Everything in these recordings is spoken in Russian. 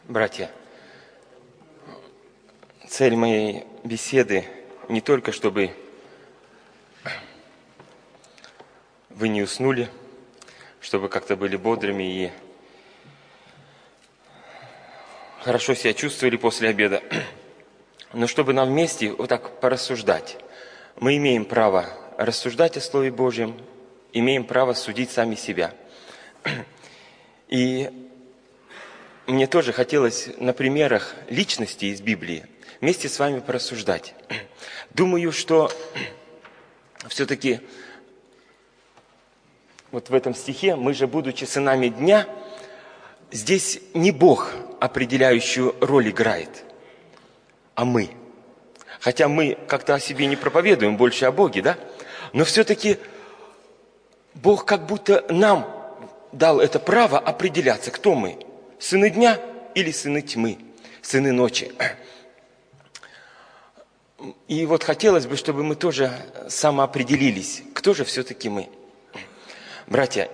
Братья, цель моей беседы не только, чтобы вы не уснули, чтобы как-то были бодрыми и хорошо себя чувствовали после обеда, но чтобы нам вместе вот так порассуждать. Мы имеем право рассуждать о Слове Божьем, имеем право судить сами себя. И мне тоже хотелось на примерах личности из Библии вместе с вами порассуждать. Думаю, что все-таки вот в этом стихе мы же, будучи сынами дня, здесь не Бог определяющую роль играет, а мы. Хотя мы как-то о себе не проповедуем, больше о Боге, да? Но все-таки Бог как будто нам дал это право определяться, кто мы. Сыны дня или сыны тьмы, сыны ночи. И вот хотелось бы, чтобы мы тоже самоопределились, кто же все-таки мы. Братья,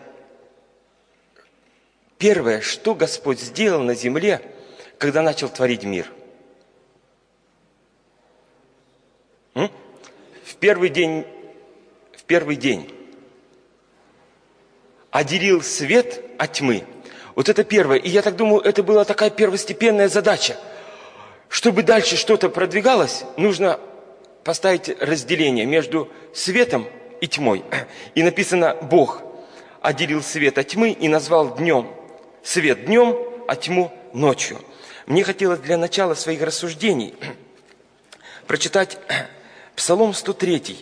первое, что Господь сделал на земле, когда начал творить мир. В первый день отделил свет от тьмы. Вот это первое. И я так думаю, это была такая первостепенная задача. Чтобы дальше что-то продвигалось, нужно поставить разделение между светом и тьмой. И написано, Бог отделил свет от тьмы и назвал свет днем, а тьму ночью. Мне хотелось для начала своих рассуждений прочитать Псалом 103,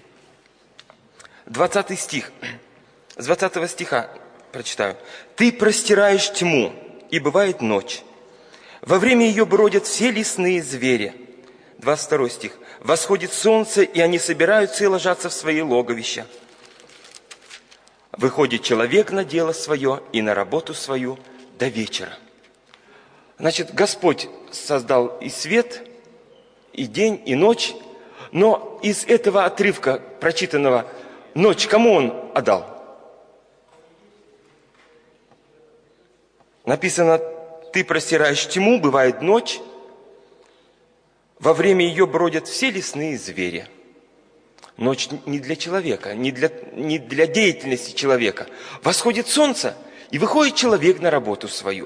20 стих. С 20 стиха прочитаю. «Ты простираешь тьму, и бывает ночь. Во время ее бродят все лесные звери». 22 стих. «Восходит солнце, и они собираются и ложатся в свои логовища. Выходит человек на дело свое и на работу свою до вечера». Значит, Господь создал и свет, и день, и ночь. Но из этого отрывка прочитанного ночь кому Он отдал? Написано, ты простираешь тьму, бывает ночь, во время ее бродят все лесные звери. Ночь не для человека, не для деятельности человека. Восходит солнце, и выходит человек на работу свою.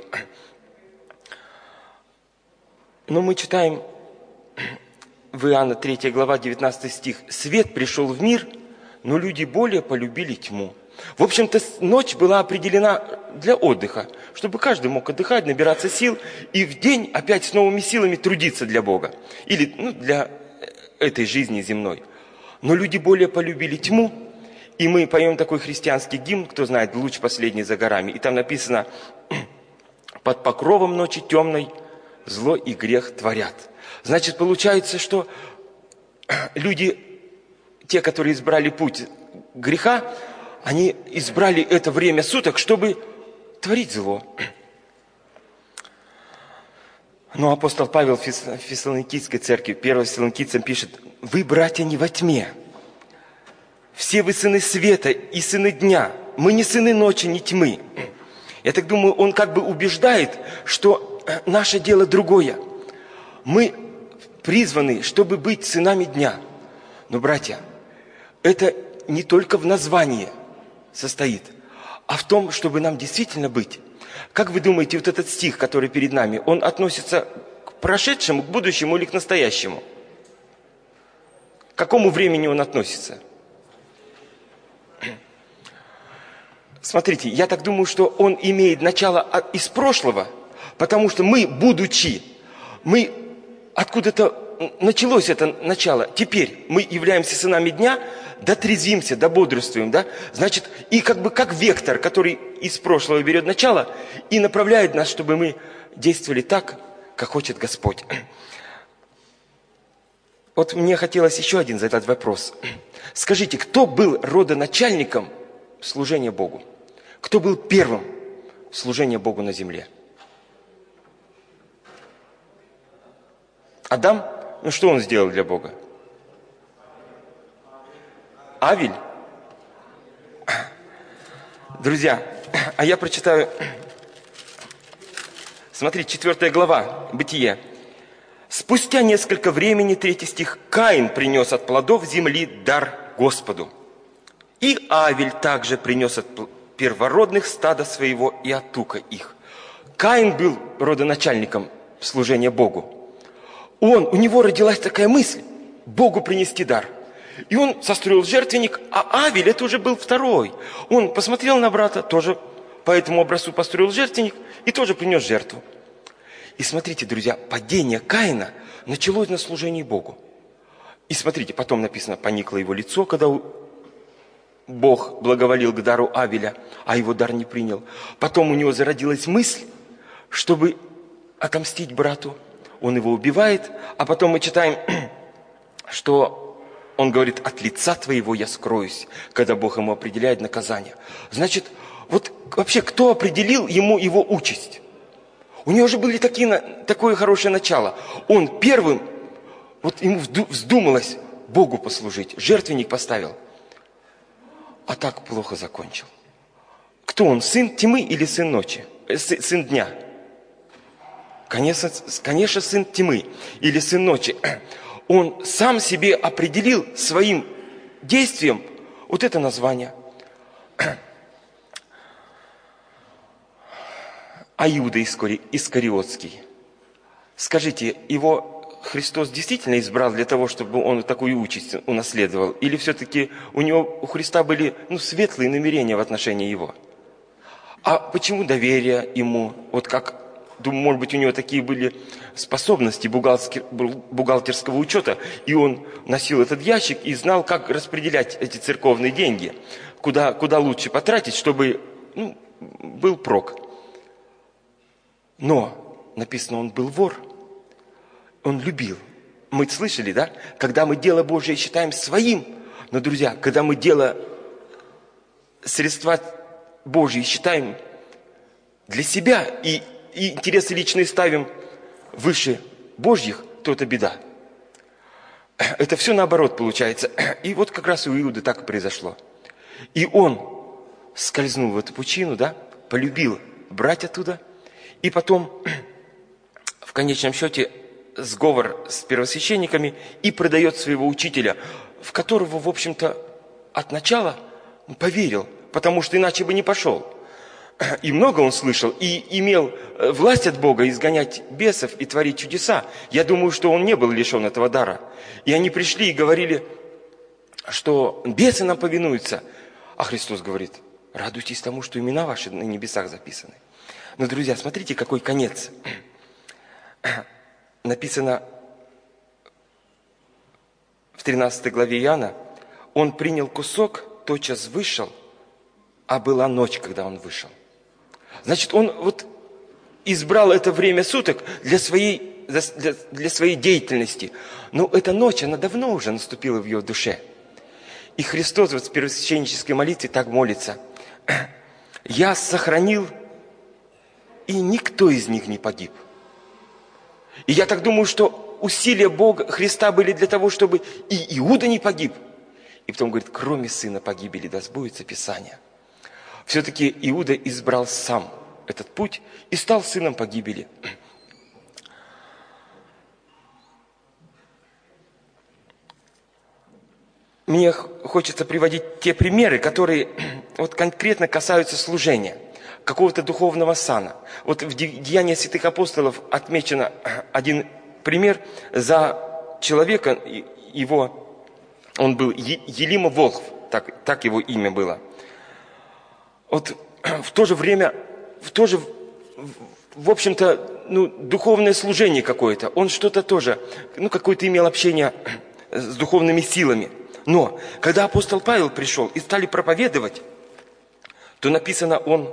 Но мы читаем в Иоанна 3 глава 19 стих. «Свет пришел в мир, но люди более полюбили тьму». В общем-то, ночь была определена для отдыха, чтобы каждый мог отдыхать, набираться сил и в день опять с новыми силами трудиться для Бога. Или для этой жизни земной. Но люди более полюбили тьму, и мы поем такой христианский гимн, кто знает, «Луч последний за горами». И там написано, «Под покровом ночи темной зло и грех творят». Значит, получается, что люди, те, которые избрали путь греха, они избрали это время суток, чтобы творить зло. Но апостол Павел в Фессалоникийской церкви, 1 Фессалоникийцам пишет, «Вы, братья, не во тьме. Все вы сыны света и сыны дня. Мы не сыны ночи, не тьмы». Я так думаю, он как бы убеждает, что наше дело другое. Мы призваны, чтобы быть сынами дня. Но, братья, это не только в названии состоит, а в том, чтобы нам действительно быть. Как вы думаете, вот этот стих, который перед нами, он относится к прошедшему, к будущему или к настоящему? К какому времени он относится? Смотрите, я так думаю, что он имеет начало из прошлого, потому что мы, будучи, откуда-то началось это начало. Теперь мы являемся сынами дня, дотрезвимся, дободрствуем, да? Значит, и как вектор, который из прошлого берет начало и направляет нас, чтобы мы действовали так, как хочет Господь. Вот мне хотелось еще один задать вопрос. Скажите, кто был родоначальником служения Богу? Кто был первым в служении Богу на земле? Адам? Ну что он сделал для Бога? Авель? Друзья, а я прочитаю Смотри, 4 глава, Бытие. Спустя несколько времени, 3 стих, Каин принес от плодов земли дар Господу. И Авель также принес от первородных стада своего и от тука их. Каин был родоначальником служения Богу. У него родилась такая мысль, Богу принести дар. И он состроил жертвенник, а Авель, это уже был второй. Он посмотрел на брата, тоже по этому образцу построил жертвенник и тоже принес жертву. И смотрите, друзья, падение Каина началось на служении Богу. И смотрите, потом написано, поникло его лицо, когда Бог благоволил к дару Авеля, а его дар не принял. Потом у него зародилась мысль, чтобы отомстить брату. Он его убивает, а потом мы читаем, что он говорит, от лица твоего я скроюсь, когда Бог ему определяет наказание. Значит, вот вообще, кто определил ему его участь? У него же были такое хорошее начало. Он первым, вот ему вздумалось Богу послужить, жертвенник поставил. А так плохо закончил. Кто он, сын тьмы или сын ночи? Сын дня? Конечно, сын тьмы или сын ночи. Он сам себе определил своим действием вот это название. А Иуда Искариотский. Скажите, его Христос действительно избрал для того, чтобы он такую участь унаследовал? Или все-таки у Христа были светлые намерения в отношении его? А почему доверие ему? Вот как, думаю, может быть, у него такие были способности бухгалтерского учета, и он носил этот ящик и знал, как распределять эти церковные деньги, куда лучше потратить, чтобы был прок. Но написано, он был вор, он любил. Мы слышали, да? Когда мы дело Божие считаем своим, но, друзья, когда мы средства Божьи считаем для себя и интересы личные ставим выше Божьих, то это беда. Это все наоборот получается. И вот как раз у Иуды так и произошло. И он скользнул в эту пучину, да, полюбил брать оттуда, и потом, в конечном счете, сговор с первосвященниками и продает своего учителя, в которого, в общем-то, от начала поверил, потому что иначе бы не пошел. И много он слышал, и имел власть от Бога изгонять бесов и творить чудеса. Я думаю, что он не был лишен этого дара. И они пришли и говорили, что бесы нам повинуются. А Христос говорит, радуйтесь тому, что имена ваши на небесах записаны. Но, друзья, смотрите, какой конец. Написано в 13 главе Иоанна, он принял кусок, тотчас вышел, а была ночь, когда он вышел. Значит, он вот избрал это время суток для своей деятельности. Но эта ночь, она давно уже наступила в его душе. И Христос вот в первосвященнической молитве так молится. «Я сохранил, и никто из них не погиб». И я так думаю, что усилия Бога, Христа были для того, чтобы и Иуда не погиб. И потом говорит, кроме сына погибели, да сбудется Писание. Все-таки Иуда избрал сам этот путь и стал сыном погибели. Мне хочется приводить те примеры, которые вот конкретно касаются служения, какого-то духовного сана. Вот в Деяниях святых апостолов отмечен один пример за человека, он был Елима Волхв, так его имя было. Вот в то же время, в общем-то, духовное служение какое-то. Он что-то тоже, какое-то имел общение с духовными силами. Но когда апостол Павел пришел и стали проповедовать, то написано, он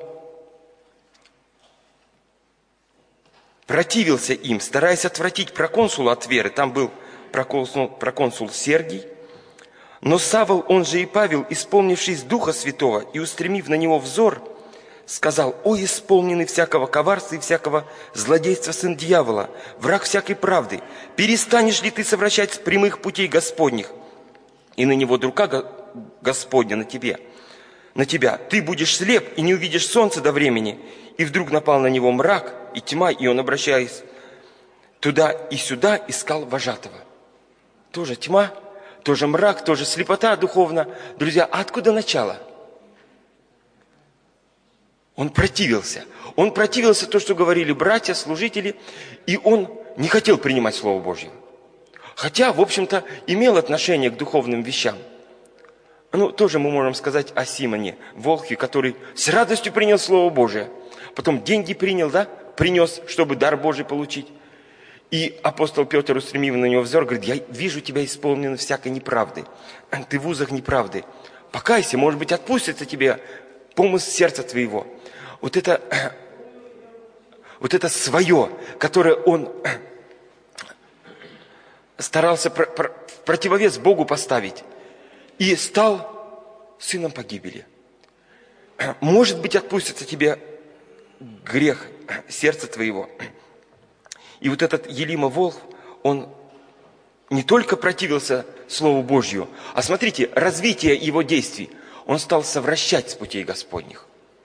противился им, стараясь отвратить проконсула от веры. Там был проконсул Сергий. Но Савл, он же и Павел, исполнившись Духа Святого и устремив на него взор, сказал: «О, исполненный всякого коварства и всякого злодейства сын дьявола, враг всякой правды, перестанешь ли ты совращать с прямых путей Господних? И на него рука Господня на тебя. Ты будешь слеп и не увидишь солнца до времени». И вдруг напал на него мрак, и тьма, и он, обращаясь туда и сюда, искал вожатого. Тоже тьма, тоже мрак, тоже слепота духовна. Друзья, а откуда начало? Он противился. Он противился то, что говорили братья, служители, и он не хотел принимать Слово Божье. Хотя, в общем-то, имел отношение к духовным вещам. Ну, тоже мы можем сказать о Симоне Волхве, который с радостью принял Слово Божие. Потом деньги принял, да, принес, чтобы дар Божий получить. И апостол Петр, устремив на него взор, говорит: я вижу тебя исполненным всякой неправды. Ты в узах неправды. Покайся, может быть, отпустится тебе помысл сердца твоего. Вот это свое, которое он старался в противовес Богу поставить, и стал сыном погибели. Может быть, отпустится тебе грех сердца твоего. И вот этот Елима Волхв, он не только противился Слову Божью, а смотрите, развитие его действий. Он стал совращать с путей Господних.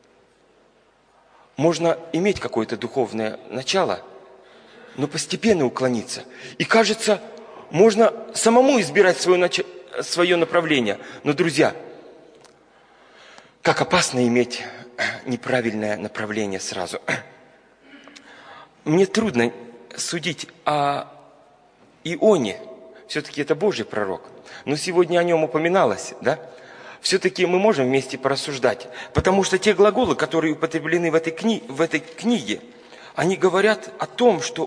Можно иметь какое-то духовное начало, но постепенно уклониться. И кажется, можно самому избирать свое направление. Но, друзья, как опасно иметь неправильное направление сразу. Мне трудно судить о Ионе. Все-таки это Божий пророк. Но сегодня о нем упоминалось, да? Все-таки мы можем вместе порассуждать. Потому что те глаголы, которые употреблены в этой книге, они говорят о том, что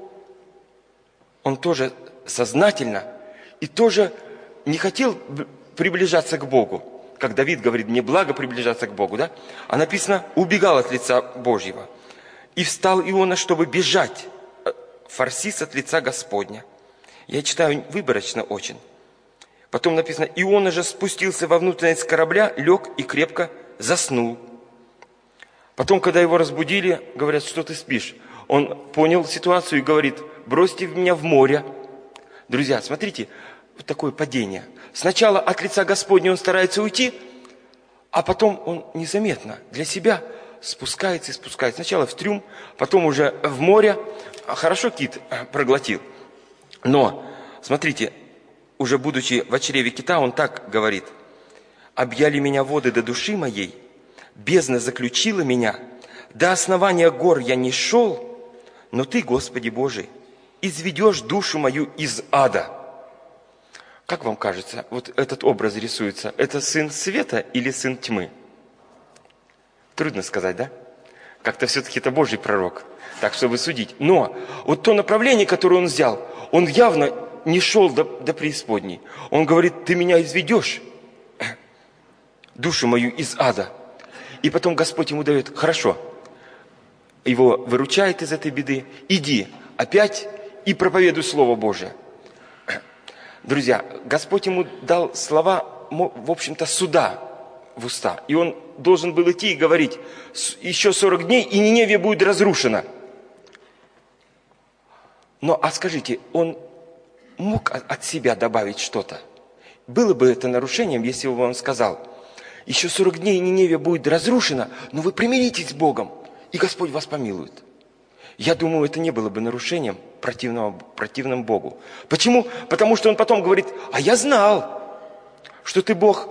он тоже сознательно и тоже не хотел приближаться к Богу. Как Давид говорит: мне благо приближаться к Богу, да? А написано: убегал от лица Божьего. И встал Иона, чтобы бежать, фарсис от лица Господня. Я читаю выборочно очень. Потом написано: Иона же спустился во внутренность корабля, лег и крепко заснул. Потом, когда его разбудили, говорят: что ты спишь? Он понял ситуацию и говорит: бросьте меня в море. Друзья, смотрите, вот такое падение. Сначала от лица Господня он старается уйти, а потом он незаметно для себя спускается и спускается. Сначала в трюм, потом уже в море. Хорошо кит проглотил. Но, смотрите, уже будучи в чреве кита, он так говорит: «Объяли меня воды до души моей, бездна заключила меня, до основания гор я не шел, но Ты, Господи Божий, изведешь душу мою из ада». Как вам кажется, вот этот образ рисуется? Это сын света или сын тьмы? Трудно сказать, да? Как-то все-таки это Божий пророк, так чтобы судить. Но вот то направление, которое он взял, он явно не шел до преисподней. Он говорит: ты меня изведешь, душу мою из ада. И потом Господь ему дает: хорошо, его выручает из этой беды, иди опять и проповедуй Слово Божие. Друзья, Господь ему дал слова, в общем-то, суда в уста. И он должен был идти и говорить: еще 40 дней, и Ниневия будет разрушена. Но, а скажите, он мог от себя добавить что-то? Было бы это нарушением, если бы он сказал: еще 40 дней, и Ниневия будет разрушена, но вы примиритесь с Богом, и Господь вас помилует. Я думаю, это не было бы нарушением, противным Богу. Почему? Потому что он потом говорит: а я знал, что ты Бог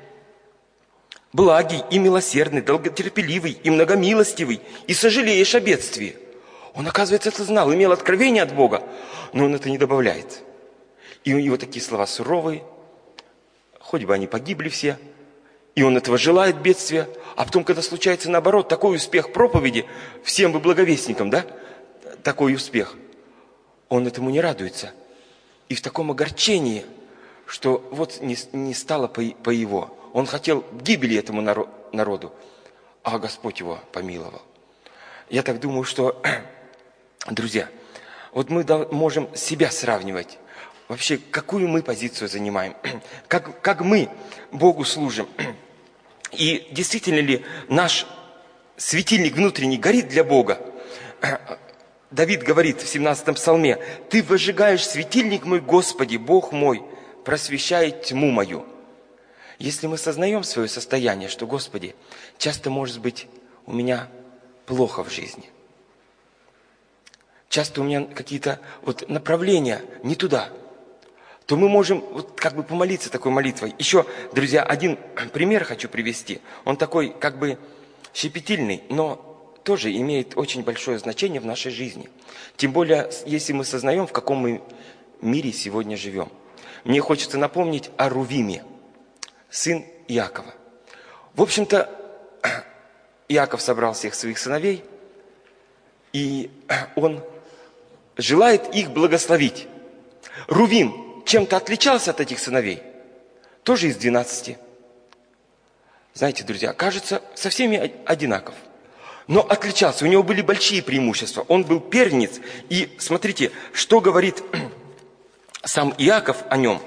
благий и милосердный, долготерпеливый и многомилостивый, и сожалеешь о бедствии. Он, оказывается, это знал, имел откровение от Бога, но он это не добавляет. И у него такие слова суровые, хоть бы они погибли все, и он этого желает, бедствия. А потом, когда случается наоборот, такой успех проповеди, всем бы благовестникам, да, такой успех, он этому не радуется. И в таком огорчении, что вот не стало по его. Он хотел гибели этому народу, а Господь его помиловал. Я так думаю, что, друзья, вот мы можем себя сравнивать. Вообще, какую мы позицию занимаем? Как мы Богу служим? И действительно ли наш светильник внутренний горит для Бога? Давид говорит в 17-м псалме: «Ты возжигаешь светильник мой, Господи, Бог мой, просвещает тьму мою». Если мы сознаем свое состояние, что, Господи, часто, может быть, у меня плохо в жизни, часто у меня какие-то вот направления не туда, то мы можем вот как бы помолиться такой молитвой. Еще, друзья, один пример хочу привести. Он такой как бы щепетильный, но тоже имеет очень большое значение в нашей жизни. Тем более, если мы сознаем, в каком мы мире сегодня живем. Мне хочется напомнить о Рувиме, сын Иакова. В общем-то, Иаков собрал всех своих сыновей, и он желает их благословить. Рувим чем-то отличался от этих сыновей, тоже из 12. Знаете, друзья, кажется, со всеми одинаков. Но отличался, у него были большие преимущества. Он был первенец. И смотрите, что говорит сам Иаков о нем.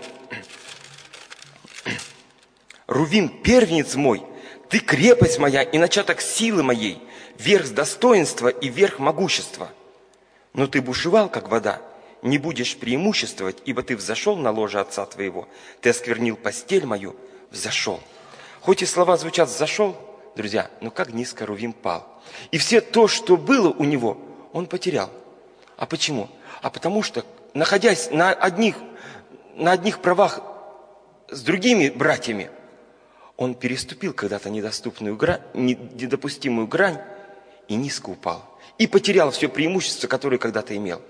«Рувим, первенец мой, ты крепость моя и начаток силы моей, верх достоинства и верх могущества. Но ты бушевал, как вода, не будешь преимуществовать, ибо ты взошел на ложе отца твоего, ты осквернил постель мою, взошел». Хоть и слова звучат «взошел», друзья, но как низко Рувим пал. И все то, что было у него, он потерял. А почему? А потому что, находясь на одних правах с другими братьями, он переступил когда-то недопустимую грань и низко упал. И потерял все преимущество, которое когда-то имел.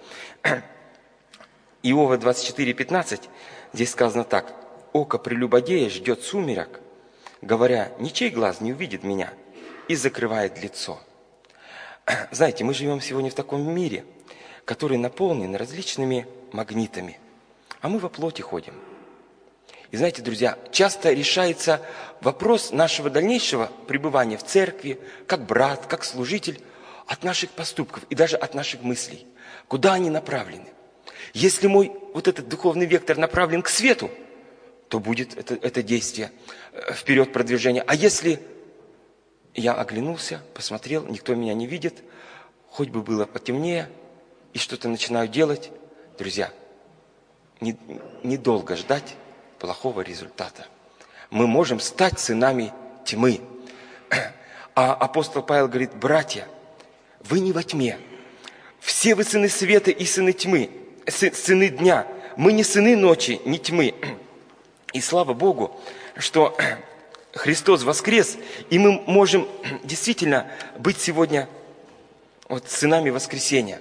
Иова 24:15, здесь сказано так. «Око прелюбодея ждет сумерек, говоря, ничей глаз не увидит меня, и закрывает лицо». Знаете, мы живем сегодня в таком мире, который наполнен различными магнитами, а мы во плоти ходим. И знаете, друзья, часто решается вопрос нашего дальнейшего пребывания в церкви, как брат, как служитель, от наших поступков и даже от наших мыслей. Куда они направлены? Если мой вот этот духовный вектор направлен к свету, то будет это действие вперед, продвижение. А если я оглянулся, посмотрел, никто меня не видит, хоть бы было потемнее, и что-то начинаю делать, друзья, недолго ждать плохого результата. Мы можем стать сынами тьмы. А апостол Павел говорит: братья, вы не во тьме. Все вы сыны света и сыны тьмы, сыны дня. Мы не сыны ночи, не тьмы. И слава Богу, что Христос воскрес, и мы можем действительно быть сегодня вот сынами воскресения.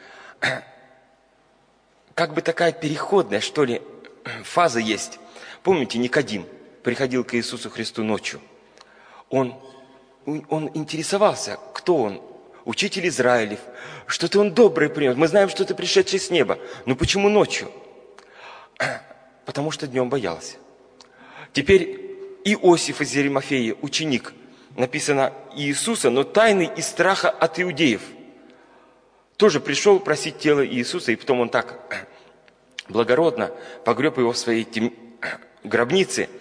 Как бы такая переходная, что ли, фаза есть. Помните, Никодим приходил к Иисусу Христу ночью. Он интересовался, кто он, учитель Израилев, что-то он доброе принес. Мы знаем, что ты пришедший с неба. Но почему ночью? Потому что днем боялся. Теперь Иосиф из Аримафеи, ученик, написано Иисуса, но тайный из страха от иудеев, тоже пришел просить тело Иисуса, и потом он так благородно погреб его в своей гробнице.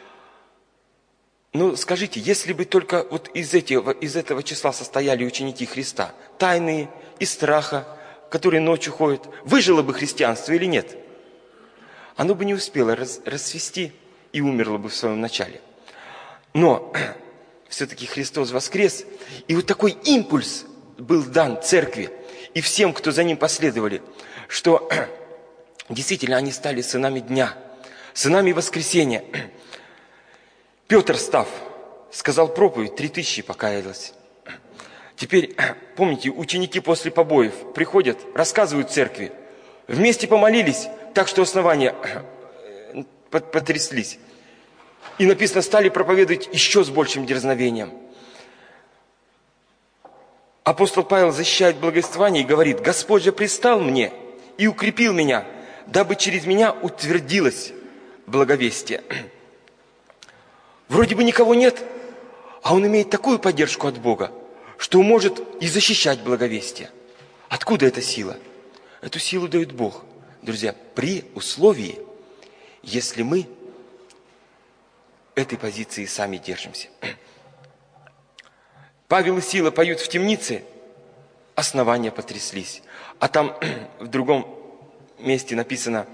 Ну, скажите, если бы только вот из этого числа состояли ученики Христа, тайные, из страха, которые ночью ходят, выжило бы христианство или нет? Оно бы не успело расцвести и умерло бы в своем начале. Но все-таки Христос воскрес, и вот такой импульс был дан церкви и всем, кто за ним последовали, что действительно они стали сынами дня, сынами воскресения. Петр, став, сказал проповедь, 3000 покаялось. Теперь, помните, ученики после побоев приходят, рассказывают церкви, вместе помолились, так что основания потряслись. И написано, стали проповедовать еще с большим дерзновением. Апостол Павел защищает благовествование и говорит: Господь же пристал мне и укрепил меня, дабы через меня утвердилось благовестие. Вроде бы никого нет, а он имеет такую поддержку от Бога, что может и защищать благовестие. Откуда эта сила? Эту силу дает Бог, друзья, при условии, если мы этой позиции сами держимся. Павел и Сила поют в темнице, основания потряслись. А там в другом месте написано,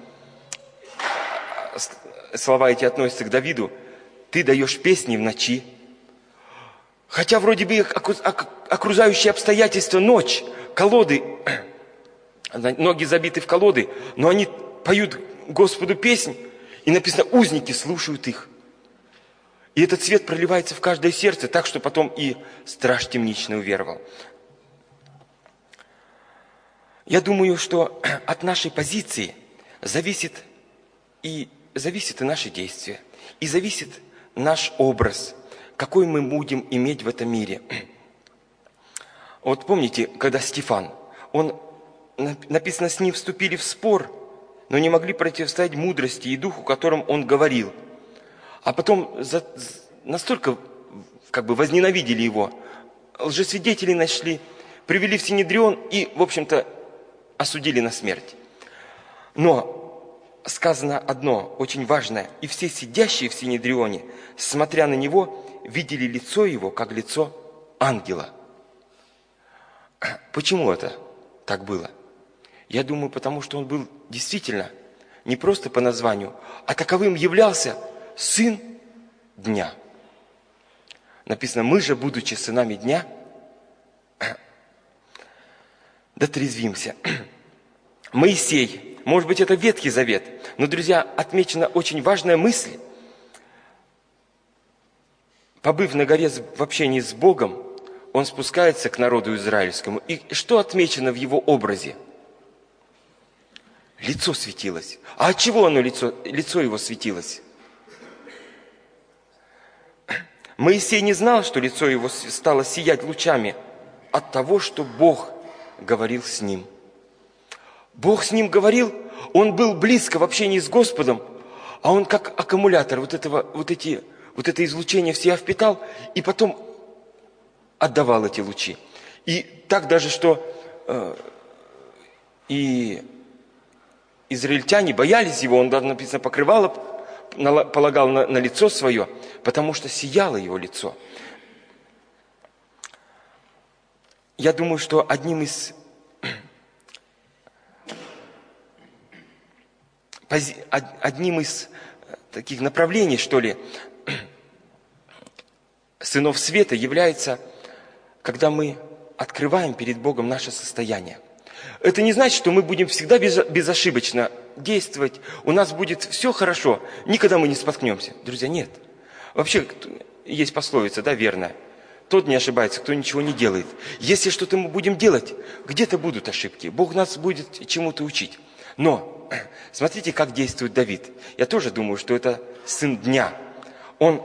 слова эти относятся к Давиду: «Ты даешь песни в ночи». Хотя вроде бы окружающие обстоятельства, ночь, колоды ноги забиты в колоды, но они поют Господу песнь, и написано, узники слушают их. И этот свет проливается в каждое сердце, так что потом и страж темничный уверовал. Я думаю, что от нашей позиции зависит и наши действия, и зависит наш образ, какой мы будем иметь в этом мире. Вот помните, когда Стефан, написано, с ним вступили в спор, но не могли противостоять мудрости и духу, которым он говорил. А потом настолько возненавидели его, лжесвидетелей нашли, привели в Синедрион и, в общем-то, осудили на смерть. Но сказано одно очень важное. И все сидящие в Синедрионе, смотря на него, видели лицо его, как лицо ангела. Почему это так было? Я думаю, потому что он был действительно не просто по названию, а таковым являлся сын дня. Написано, мы же, будучи сынами дня, дотрезвимся. Моисей, может быть, это Ветхий Завет, но, друзья, отмечена очень важная мысль. Побыв на горе в общении с Богом, он спускается к народу израильскому. И что отмечено в его образе? Лицо светилось. А от чего лицо его светилось? Моисей не знал, что лицо его стало сиять лучами от того, что Бог говорил с ним. Бог с ним говорил, он был близко в общении с Господом, а он как аккумулятор вот это излучение в себя впитал и потом отдавал эти лучи. И так даже, что и израильтяне боялись его, он даже, написано, покрывало полагал на лицо свое, потому что сияло его лицо. Я думаю, что одним из таких направлений, что ли, сынов света является, когда мы открываем перед Богом наше состояние. Это не значит, что мы будем всегда безошибочно действовать, у нас будет все хорошо, никогда мы не споткнемся. Друзья, нет. Вообще, есть пословица, да, верная. Тот не ошибается, кто ничего не делает. Если что-то мы будем делать, где-то будут ошибки. Бог нас будет чему-то учить. Но, смотрите, как действует Давид. Я тоже думаю, что это сын дня. Он,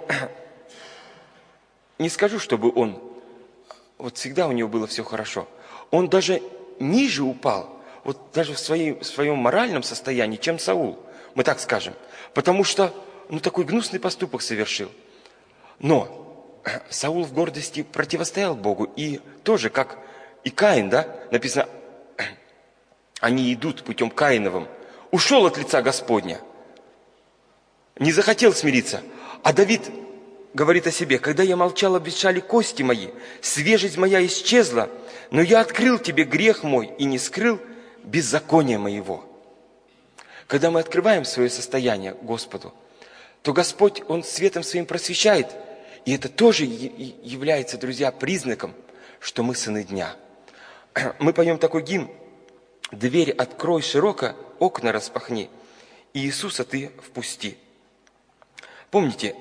не скажу, чтобы он, вот всегда у него было все хорошо. Он даже ниже упал, вот даже в своем моральном состоянии, чем Саул, мы так скажем. Потому что, такой гнусный поступок совершил. Но Саул в гордости противостоял Богу. И тоже, как и Каин, да, написано, они идут путем Каиновым. Ушел от лица Господня. Не захотел смириться. А Давид говорит о себе, когда я молчал, обветшали кости мои, свежесть моя исчезла, но я открыл тебе грех мой и не скрыл беззакония моего. Когда мы открываем свое состояние Господу, то Господь, Он светом своим просвещает. И это тоже является, друзья, признаком, что мы сыны дня. Мы поем такой гимн. «Дверь открой широко, окна распахни, и Иисуса ты впусти». Помните,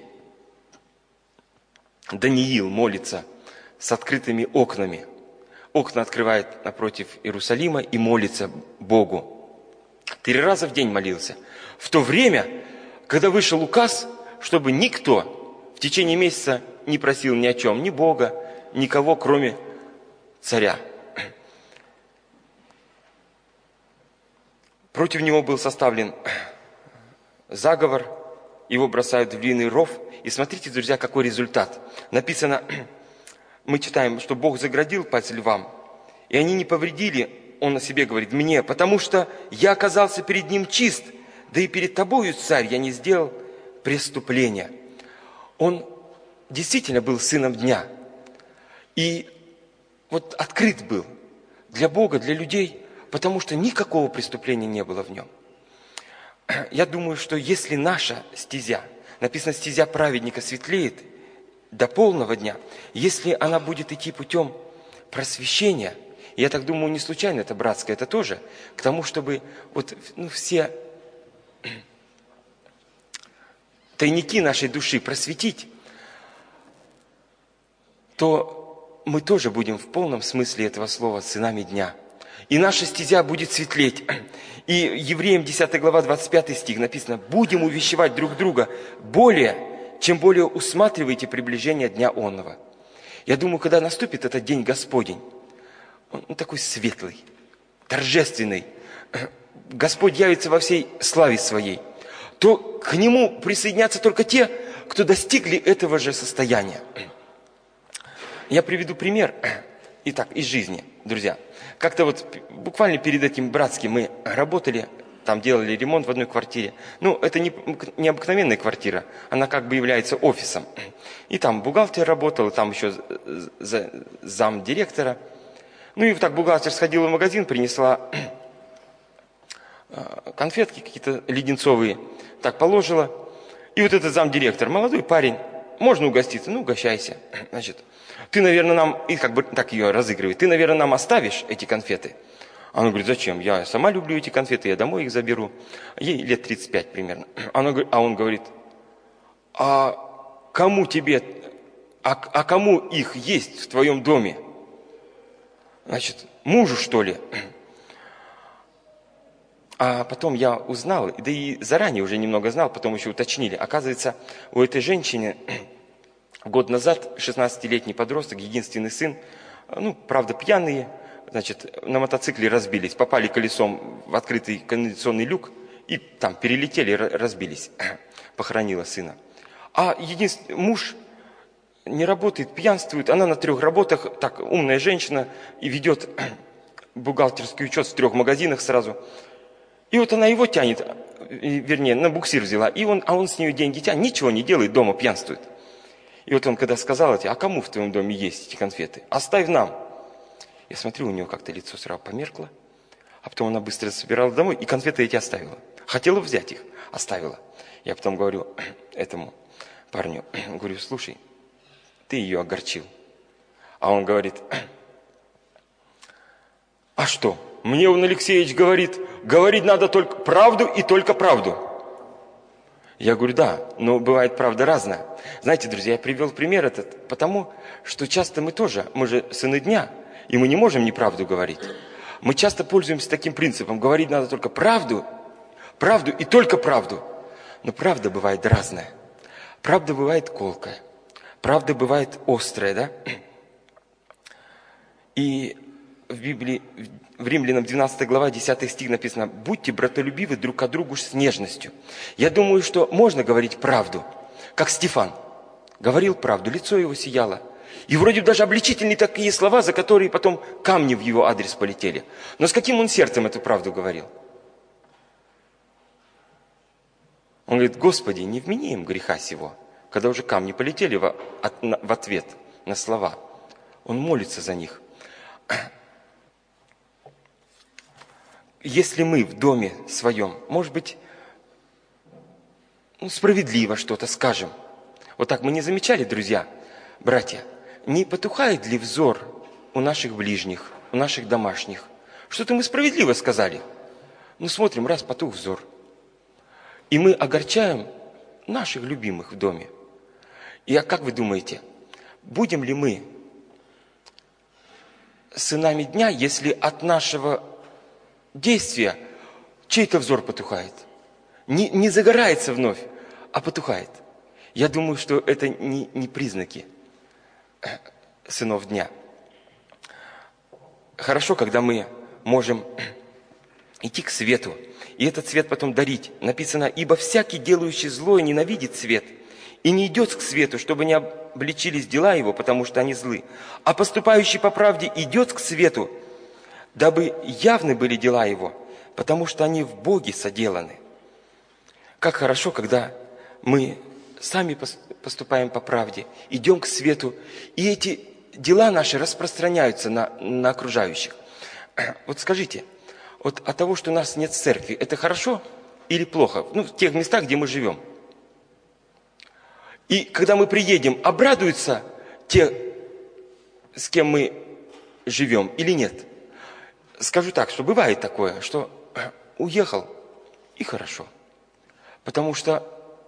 Даниил молится с открытыми окнами. Окна открывает напротив Иерусалима и молится Богу. 3 раза в день молился. В то время, когда вышел указ, чтобы никто в течение месяца не просил ни о чем, ни Бога, никого, кроме царя. Против него был составлен заговор, его бросают в львиный ров. И смотрите, друзья, какой результат. Написано, мы читаем, что Бог заградил пасть львам, и они не повредили, он о себе говорит, мне, потому что я оказался перед ним чист, да и перед тобою, царь, я не сделал преступления. Он действительно был сыном дня. И вот открыт был для Бога, для людей, потому что никакого преступления не было в нем. Я думаю, что если наша стезя, написано, стезя праведника светлеет до полного дня, если она будет идти путем просвещения, Я так думаю, не случайно это братское, это тоже к тому, чтобы все тайники нашей души просветить, то мы тоже будем в полном смысле этого слова сынами дня. И наша стезя будет светлеть. И Евреям 10 глава 25 стих написано: «Будем увещевать друг друга чем более усматриваете приближение дня онного». Я думаю, когда наступит этот день Господень, он такой светлый, торжественный, Господь явится во всей славе Своей, то к Нему присоединятся только те, кто достигли этого же состояния. Я приведу пример, из жизни, друзья. Как-то буквально перед этим братским мы работали, там делали ремонт в одной квартире. Это не обыкновенная квартира, она как бы является офисом. И там бухгалтер работал, и там еще зам директора. И так бухгалтер сходила в магазин, принесла конфетки какие-то леденцовые, так положила. И этот замдиректор, молодой парень, можно угоститься? Угощайся. Значит, ты, наверное, нам, и как бы так ее разыгрывает, ты, наверное, нам оставишь эти конфеты? Она говорит: зачем? Я сама люблю эти конфеты, я домой их заберу. Ей лет 35 примерно. Он говорит: а кому их есть в твоем доме? Значит, мужу, что ли? А потом я узнал, да и заранее уже немного знал, потом еще уточнили. Оказывается, у этой женщины год назад 16-летний подросток, единственный сын, правда пьяные, значит, на мотоцикле разбились, попали колесом в открытый канализационный люк и там перелетели, разбились. Похоронила сына. А муж не работает, пьянствует, она на 3 работах, так, умная женщина, и ведет бухгалтерский учет в 3 магазинах сразу. И она его тянет, вернее, на буксир взяла, а он с нее деньги тянет, ничего не делает, дома пьянствует. И он когда сказал: а кому в твоем доме есть эти конфеты? Оставь нам. Я смотрю, у нее как-то лицо сразу померкло, а потом она быстро собирала домой и конфеты эти оставила. Хотела взять их, оставила. Я потом говорю этому парню, говорю: слушай, ты ее огорчил. А он говорит: а что? Мне он, Алексеевич, говорит, говорить надо только правду и только правду. Я говорю: да, но бывает правда разная. Знаете, друзья, я привел пример этот, потому что часто мы же сыны дня, и мы не можем неправду говорить. Мы часто пользуемся таким принципом: говорить надо только правду и только правду. Но правда бывает разная. Правда бывает колкая. Правда бывает острая, да? И в Библии, в Римлянам 12 глава 10 стих написано: «Будьте братолюбивы друг к другу с нежностью». Я думаю, что можно говорить правду, как Стефан. Говорил правду, лицо его сияло. И вроде даже обличительные такие слова, за которые потом камни в его адрес полетели. Но с каким он сердцем эту правду говорил? Он говорит: Господи, не вмени им греха сего. Когда уже камни полетели в ответ на слова, он молится за них. Если мы в доме своем, может быть, справедливо что-то скажем. Вот так мы не замечали, друзья, братья, не потухает ли взор у наших ближних, у наших домашних? Что-то мы справедливо сказали. Смотрим, раз потух взор. И мы огорчаем наших любимых в доме. И как вы думаете, будем ли мы сынами дня, если от нашего действия чей-то взор потухает? Не загорается вновь, а потухает. Я думаю, что это не признаки сынов дня. Хорошо, когда мы можем идти к свету, и этот свет потом дарить. Написано: «Ибо всякий, делающий злое, ненавидит свет, и не идет к свету, чтобы не обличились дела его, потому что они злы. А поступающий по правде идет к свету, дабы явны были дела его, потому что они в Боге соделаны». Как хорошо, когда мы сами поступаем по правде, идем к свету, и эти дела наши распространяются на окружающих. Вот скажите, от того, что у нас нет церкви, это хорошо или плохо? В тех местах, где мы живем. И когда мы приедем, обрадуются те, с кем мы живем, или нет? скажу так, что бывает такое, что уехал и хорошо. Потому что,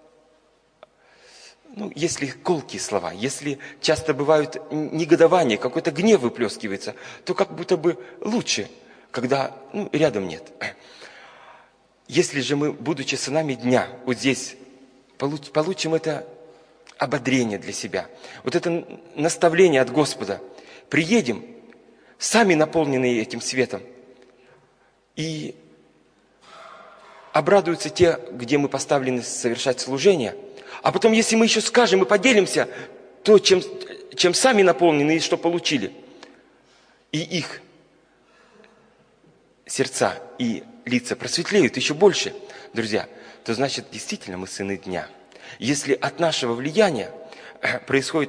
если колкие слова, если часто бывают негодования, какой-то гнев выплескивается, то как будто бы лучше, когда рядом нет. Если же мы, будучи сынами дня, вот здесь получим это ободрение для себя, вот это наставление от Господа, приедем, сами наполненные этим светом, и обрадуются те, где мы поставлены совершать служение. А потом, если мы еще скажем и поделимся то, чем сами наполнены и что получили, и их сердца и лица просветлеют еще больше, друзья, то значит, действительно мы сыны дня. Если от нашего влияния происходит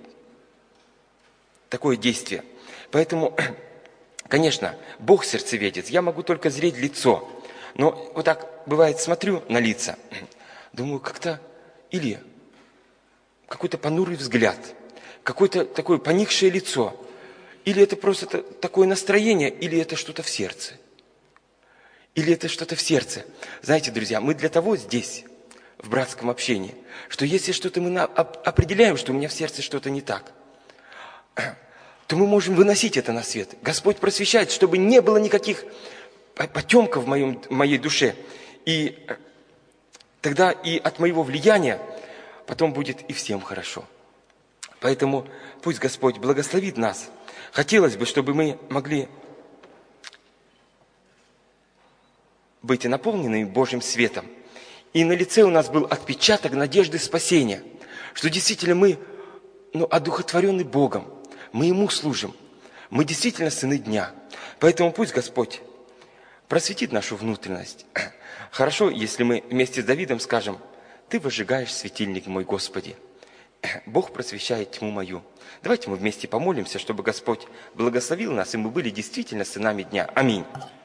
такое действие. Поэтому, конечно, Бог сердцеведец, я могу только зреть лицо. Но вот так бывает, смотрю на лица, думаю, как-то или какой-то понурый взгляд, какое-то такое поникшее лицо, или это просто такое настроение, или это что-то в сердце. Или это что-то в сердце. Знаете, друзья, мы для того здесь, в братском общении, что если что-то мы определяем, что у меня в сердце что-то не так, то мы можем выносить это на свет. Господь просвещает, чтобы не было никаких потемков в моей душе. И тогда и от моего влияния потом будет и всем хорошо. Поэтому пусть Господь благословит нас. Хотелось бы, чтобы мы могли быть и наполненными Божьим светом. И на лице у нас был отпечаток надежды спасения, что действительно мы одухотворены Богом, мы Ему служим, мы действительно сыны дня. Поэтому пусть Господь просветит нашу внутренность. Хорошо, если мы вместе с Давидом скажем: «Ты возжигаешь светильник мой, Господи». Бог просвещает тьму мою. Давайте мы вместе помолимся, чтобы Господь благословил нас, и мы были действительно сынами дня. Аминь.